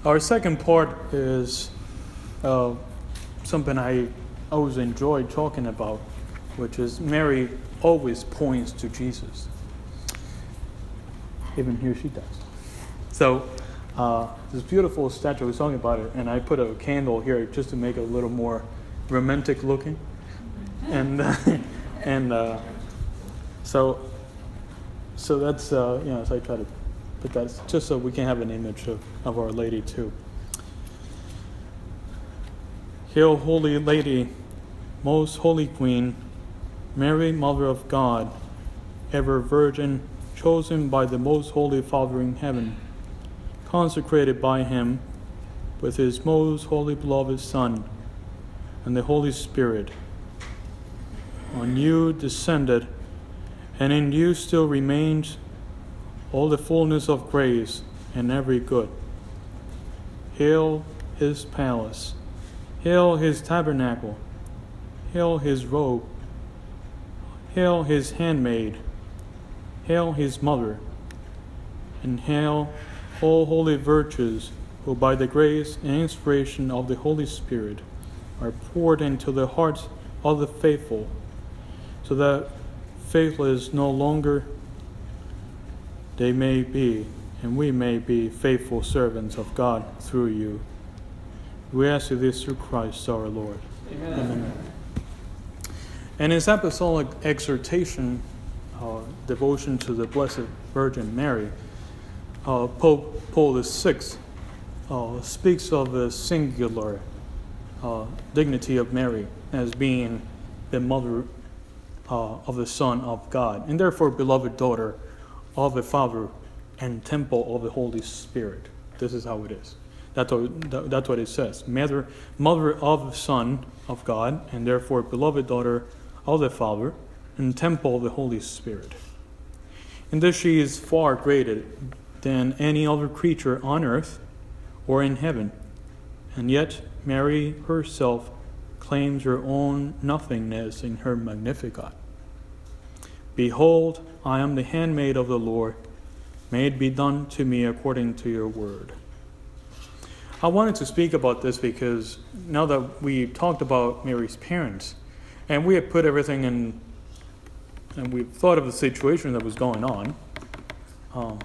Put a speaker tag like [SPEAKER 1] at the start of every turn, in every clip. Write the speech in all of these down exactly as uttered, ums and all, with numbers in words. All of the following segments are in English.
[SPEAKER 1] Our second part is uh, something I always enjoy talking about, which is Mary always points to Jesus. Even here she does. So uh, this beautiful statue, I was talking about it, and I put a candle here just to make it a little more romantic looking. And uh, and uh, so so that's, uh, you know, so I try to put that just so we can have an image of, of Our Lady too. Hail, Holy Lady, Most Holy Queen, Mary, Mother of God, ever Virgin, chosen by the Most Holy Father in heaven, consecrated by Him with His most holy beloved Son and the Holy Spirit. On you descended, and in you still remains all the fullness of grace and every good. Hail His palace, hail His tabernacle, hail His robe, hail His handmaid, hail His mother, and hail all holy virtues who by the grace and inspiration of the Holy Spirit are poured into the hearts of the faithful, so that faithless no longer they may be, and we may be faithful servants of God through you. We ask you this through Christ our Lord. Amen. Amen. And his apostolic exhortation, uh, devotion to the Blessed Virgin Mary, uh, Pope Paul the Sixth uh, speaks of the singular uh, dignity of Mary as being the mother uh, of the Son of God, and therefore beloved daughter of the Father and temple of the Holy Spirit. This is how it is. That's what, that's what it says. Mother, mother of the Son of God, and therefore beloved daughter of the Father and temple of the Holy Spirit. In this she is far greater than any other creature on earth or in heaven. And yet Mary herself claims her own nothingness in her Magnificat. Behold, I am the handmaid of the Lord. May it be done to me according to your word. I wanted to speak about this because now that we talked about Mary's parents, and we had put everything in, and we thought of the situation that was going on, um,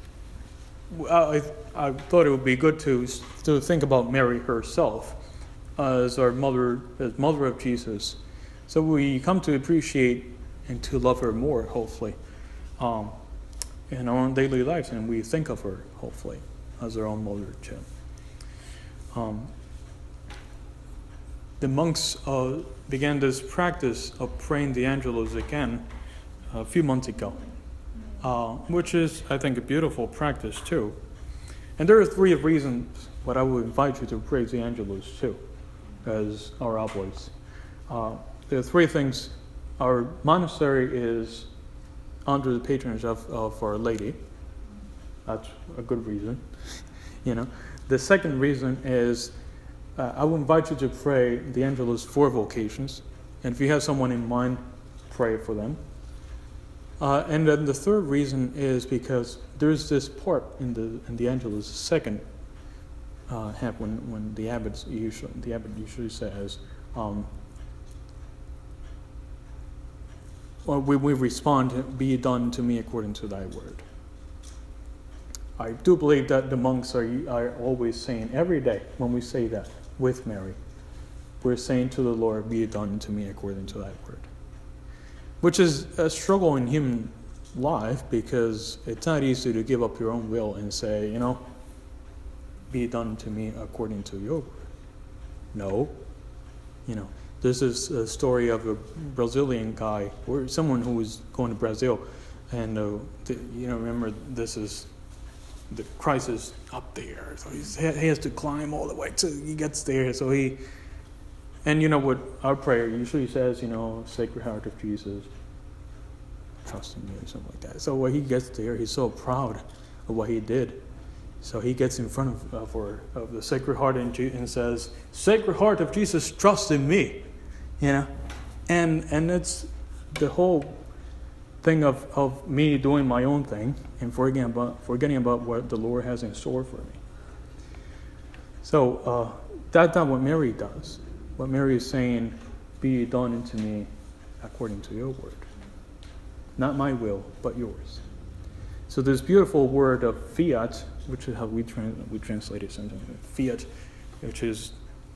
[SPEAKER 1] I, I thought it would be good to, to think about Mary herself as our mother, as mother of Jesus. So we come to appreciate and to love her more, hopefully, um, in our own daily lives, and we think of her, hopefully, as our own mother too. Um, the monks uh, began this practice of praying the Angelus again a few months ago, uh, which is, I think, a beautiful practice too. And there are three reasons why I would invite you to pray the Angelus too, as our oblates. Uh, there are three things. Our monastery is under the patronage of, of Our Lady. That's a good reason, you know. The second reason is uh, I would invite you to pray the Angelus for vocations. And if you have someone in mind, pray for them. Uh, and then the third reason is because there's this part in the in the Angelus, second uh, half, when, when the abbot usually the abbot usually says, um, well, we, we respond, be done to me according to thy word. I do believe that the monks are, are always saying, every day when we say that with Mary, we're saying to the Lord, be it done to me according to thy word. Which is a struggle in human life, because it's not easy to give up your own will and say, you know, be it done to me according to your word. No. You know, this is a story of a Brazilian guy, or someone who was going to Brazil, and uh, the, you know, remember this is the crisis up there, so he's, he has to climb all the way till he gets there. So he, and you know what our prayer usually says, you know, Sacred Heart of Jesus, trust in me, or something like that. So when he gets there, he's so proud of what he did. So he gets in front of, of, our, of the Sacred Heart and, and says, Sacred Heart of Jesus, trust in me. You know, and and it's the whole thing of, of me doing my own thing and forgetting about forgetting about what the Lord has in store for me. So uh, that's not what Mary does. What Mary is saying, be it done unto me according to your word. Not my will, but yours. So this beautiful word of fiat, which is how we, trans- we translate it sometimes, fiat, which is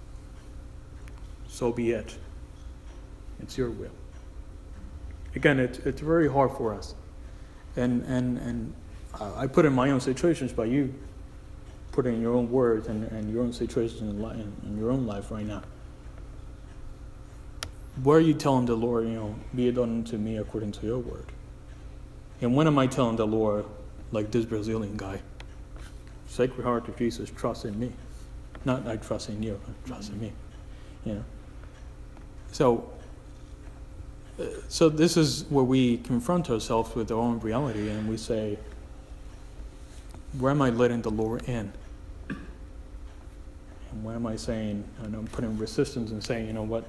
[SPEAKER 1] so be it. It's your will. Again, it, it's very hard for us. And, and, and I put in my own situations, but you put in your own words and, and your own situations in, li- in, in your own life right now. Where are you telling the Lord, you know, be it done to me according to your word? And when am I telling the Lord, like this Brazilian guy, Sacred Heart of Jesus, trust in me. Not I trust in you, but trust in me. You know. So, uh, so this is where we confront ourselves with our own reality, and we say, where am I letting the Lord in? And where am I saying, and I'm putting resistance and saying, you know what?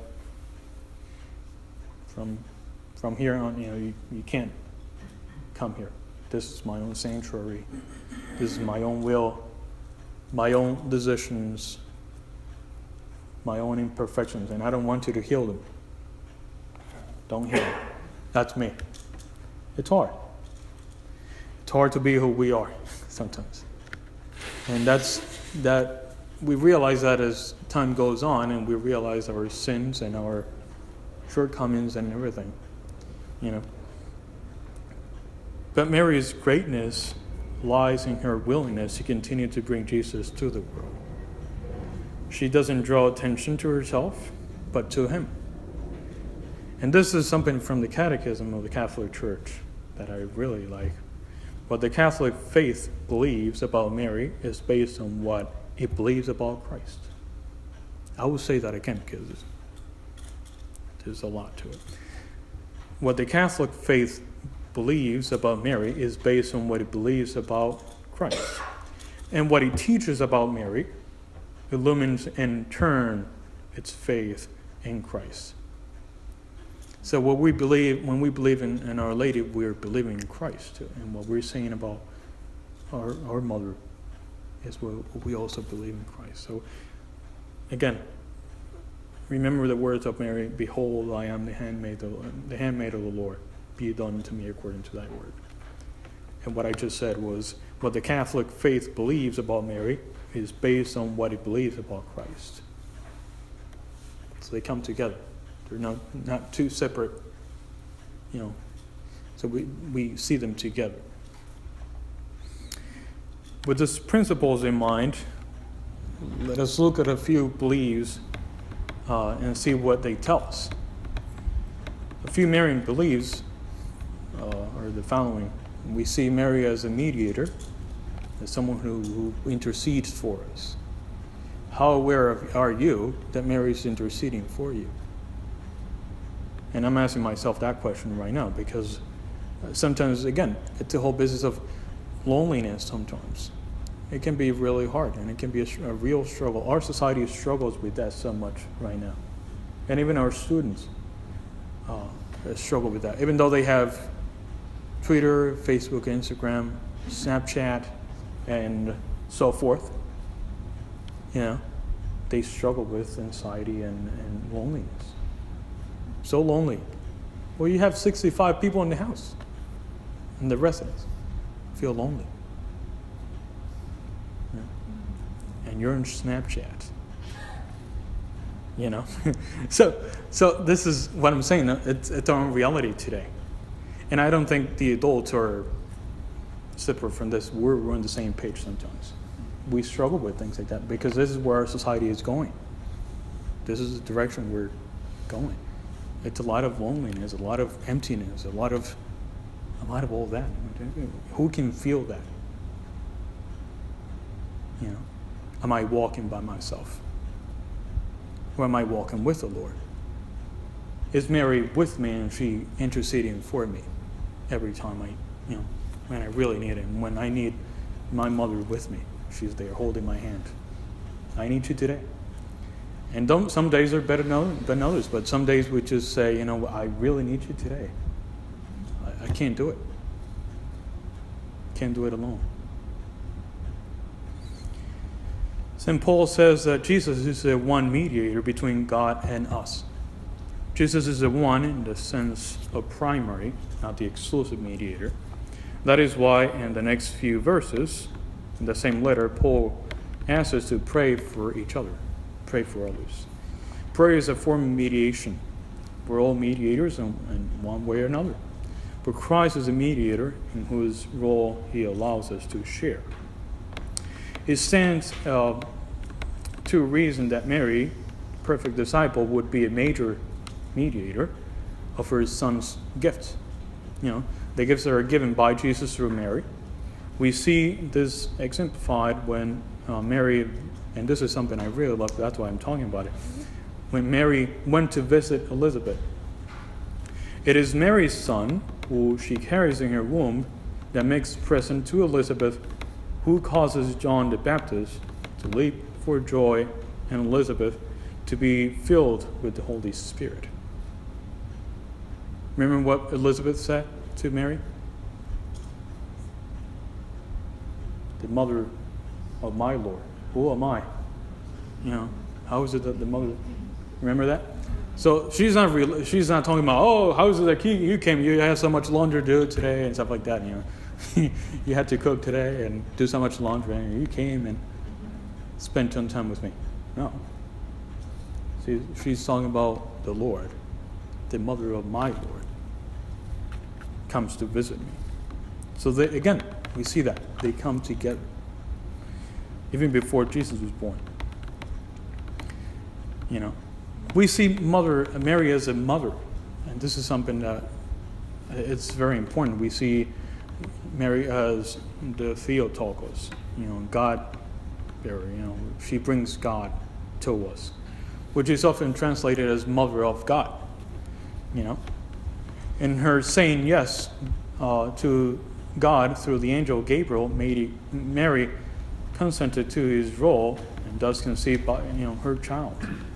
[SPEAKER 1] From, from here on, you know, you, you can't come here. This is my own sanctuary. This is my own will, my own decisions, my own imperfections, and I don't want you to heal them. Don't heal them. That's me. It's hard. It's hard to be who we are sometimes. And that's that we realize that as time goes on, and we realize our sins and our shortcomings and everything, you know. But Mary's greatness lies in her willingness to continue to bring Jesus to the world. She doesn't draw attention to herself, but to him. And this is something from the Catechism of the Catholic Church that I really like. What the Catholic faith believes about Mary is based on what it believes about Christ. I will say that again because there's a lot to it. What the Catholic faith believes about Mary is based on what it believes about Christ. And what it teaches about Mary illumines in turn its faith in Christ. So what we believe, when we believe in, in Our Lady, we're believing in Christ too. And what we're saying about our, our mother is what we also believe in Christ. So again, remember the words of Mary, behold, I am the handmaid of the handmaid of the Lord. Be it done to me according to thy word. And what I just said was what the Catholic faith believes about Mary is based on what it believes about Christ. So they come together. They're not, not two separate, you know. So we, we see them together. With these principles in mind, let us look at a few beliefs uh, and see what they tell us. A few Marian beliefs uh, are the following. We see Mary as a mediator, as someone who, who intercedes for us. How aware of, are you that Mary is interceding for you? And I'm asking myself that question right now because sometimes, again, it's the whole business of loneliness sometimes. It can be really hard, and it can be a, a real struggle. Our society struggles with that so much right now. And even our students uh, struggle with that. Even though they have Twitter, Facebook, Instagram, Snapchat, and so forth, you know, they struggle with anxiety and, and loneliness. So lonely. Well, you have sixty-five people in the house, and the residents feel lonely. Yeah. And you're in Snapchat. You know? so so this is what I'm saying. It's, it's our own reality today. And I don't think the adults are separate from this. We're, we're on the same page sometimes. We struggle with things like that because this is where our society is going. This is the direction we're going. It's a lot of loneliness, a lot of emptiness, a lot of a lot of all that. Who can feel that? You know, am I walking by myself? Or am I walking with the Lord? Is Mary with me and she interceding for me every time I, you know, when I really need it, and when I need my mother with me, she's there holding my hand. I need you today. And don't, some days are better than others, but some days we just say, you know, I really need you today. I, I can't do it. Can't do it alone. Saint Paul says that Jesus is the one mediator between God and us. Jesus is the one in the sense of primary, not the exclusive mediator. That is why in the next few verses, in the same letter, Paul asks us to pray for each other, pray for others. Prayer is a form of mediation. We're all mediators in, in one way or another. But Christ is a mediator in whose role he allows us to share. It stands uh, to reason that Mary, perfect disciple, would be a major mediator of her son's gifts. You know, the gifts that are given by Jesus through Mary. We see this exemplified when uh, Mary, and this is something I really love, that's why I'm talking about it, when Mary went to visit Elizabeth. It is Mary's son, who she carries in her womb, that makes present to Elizabeth, who causes John the Baptist to leap for joy and Elizabeth to be filled with the Holy Spirit. Remember what Elizabeth said to Mary? The mother of my Lord. Who am I? You know, how is it that the mother? Remember that? So she's not real. She's not talking about, oh, how is it that you, you came? You had so much laundry to do today and stuff like that. You know, you had to cook today and do so much laundry, and you came and spent some time with me. No. She, she's talking about the Lord, the mother of my Lord, comes to visit me. So they, again, we see that they come together, even before Jesus was born. You know, we see Mother Mary as a mother, and this is something that it's very important. We see Mary as the Theotokos, you know, God bearer. You know, she brings God to us, which is often translated as Mother of God. You know, in her saying yes uh, to God through the angel Gabriel, Mary consented to his role and thus conceived by you know her child.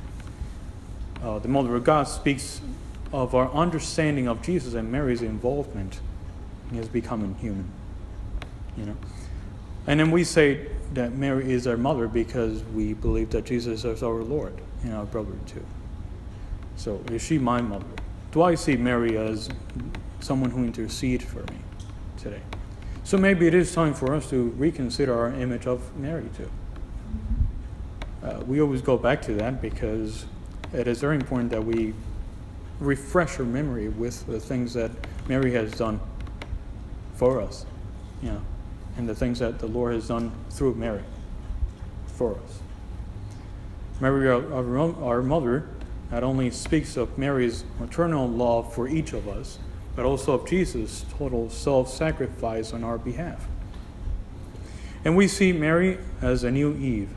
[SPEAKER 1] Uh, the Mother of God speaks of our understanding of Jesus and Mary's involvement in his becoming human. You know, and then we say that Mary is our mother because we believe that Jesus is our Lord and our brother too. So is she my mother? Do I see Mary as someone who intercedes for me today? So maybe it is time for us to reconsider our image of Mary too. Uh, we always go back to that because it is very important that we refresh our memory with the things that Mary has done for us, you know, and the things that the Lord has done through Mary for us. Mary, our, our, our mother, not only speaks of Mary's maternal love for each of us, but also of Jesus' total self-sacrifice on our behalf. And we see Mary as a new Eve.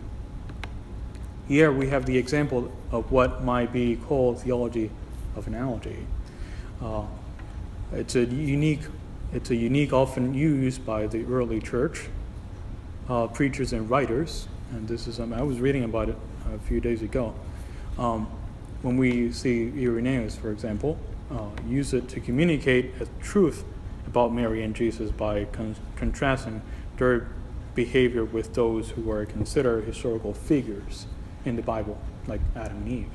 [SPEAKER 1] Here we have the example of what might be called theology of analogy. Uh, it's a unique, it's a unique, often used by the early church uh, preachers and writers. And this is um, I was reading about it a few days ago. Um, when we see Irenaeus, for example, uh, use it to communicate a truth about Mary and Jesus by con- contrasting their behavior with those who are considered historical figures in the Bible, like Adam and Eve.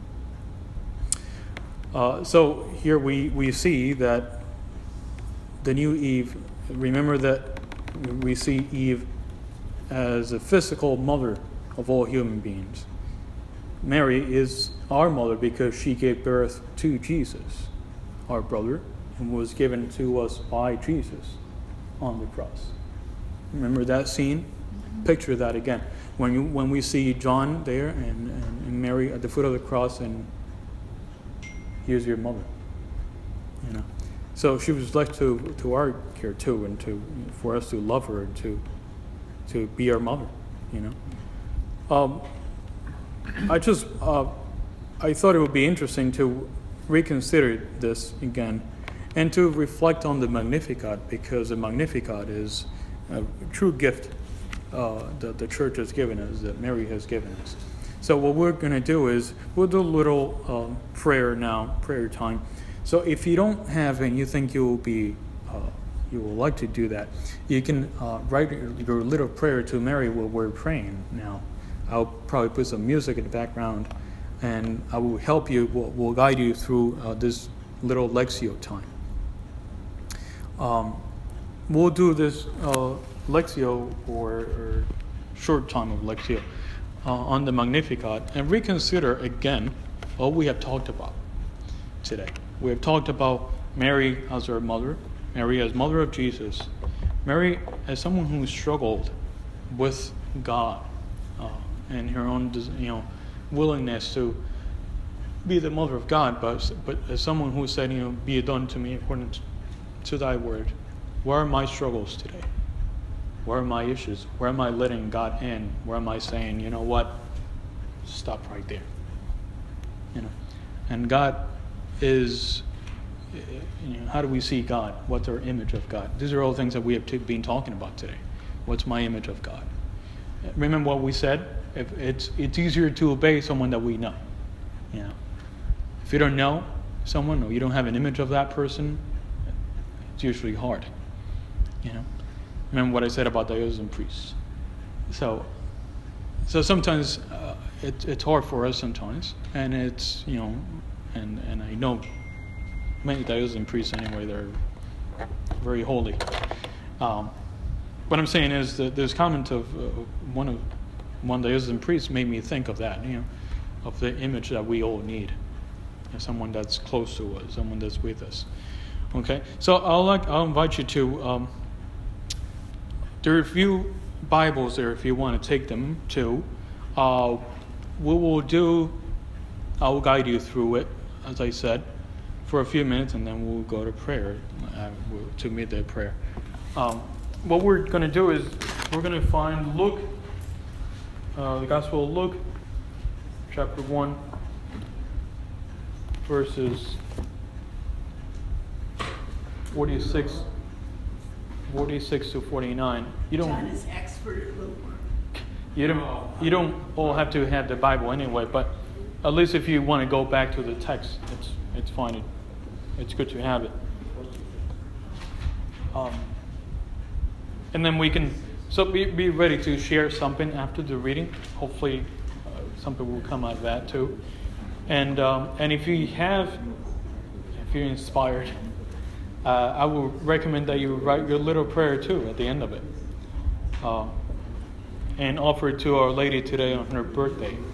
[SPEAKER 1] Uh, so here we, we see that the new Eve, remember that we see Eve as a physical mother of all human beings. Mary is our mother because she gave birth to Jesus, our brother, and was given to us by Jesus on the cross. Remember that scene? Picture that again. When you when we see John there and, and, and Mary at the foot of the cross, and here's your mother. You know, so she was left to, to our care too, and to for us to love her and to to be our mother. You know, um, I just uh, I thought it would be interesting to reconsider this again, and to reflect on the Magnificat, because the Magnificat is a true gift uh, that the church has given us, that Mary has given us. So what we're going to do is we'll do a little uh, prayer now, prayer time. So if you don't have and you think you will be, uh, you will like to do that, you can uh, write your little prayer to Mary while we're praying now. I'll probably put some music in the background, and I will help you, will, will guide you through uh, this little Lectio time. Um, we'll do this uh, Lectio, or, or short time of Lectio, uh, on the Magnificat, and reconsider again what we have talked about today. We have talked about Mary as our mother, Mary as mother of Jesus, Mary as someone who struggled with God uh, and her own, you know, willingness to be the mother of God, but but as someone who said, you know, be it done to me according to thy word. Where are my struggles today? Where are my issues? Where am I letting God in? Where am I saying, you know what, stop right there? You know, and God is, you know, how do we see God? What's our image of God? These are all things that we have t- been talking about today. What's my image of God? Remember what we said? If it's it's easier to obey someone that we know. You know, if you don't know someone or you don't have an image of that person, it's usually hard. You know, remember what I said about diocesan priests. So, so sometimes uh, it, it's hard for us sometimes, and it's, you know, and and I know many diocesan priests anyway. They're very holy. Um, what I'm saying is that this comment of uh, one of one diocesan priest made me think of that. You know, of the image that we all need, as someone that's close to us, someone that's with us. Okay, so I'll like I'll invite you to. Um, there are a few Bibles there if you want to take them too. Uh, we will do. I will guide you through it, as I said, for a few minutes, and then we'll go to prayer uh, to midday prayer. Um, what we're going to do is we're going to find Luke, uh, the Gospel of Luke, chapter one, verses forty-six, forty-six to forty-nine. You don't.
[SPEAKER 2] John is expert at Luke.
[SPEAKER 1] You don't. You don't all have to have the Bible anyway, but at least if you want to go back to the text, it's it's fine. It, it's good to have it. Um, and then we can. So be be ready to share something after the reading. Hopefully, uh, something will come out of that too. And um, and if you have, if you're inspired, uh, I will recommend that you write your little prayer too at the end of it, uh, and offer it to Our Lady today on her birthday.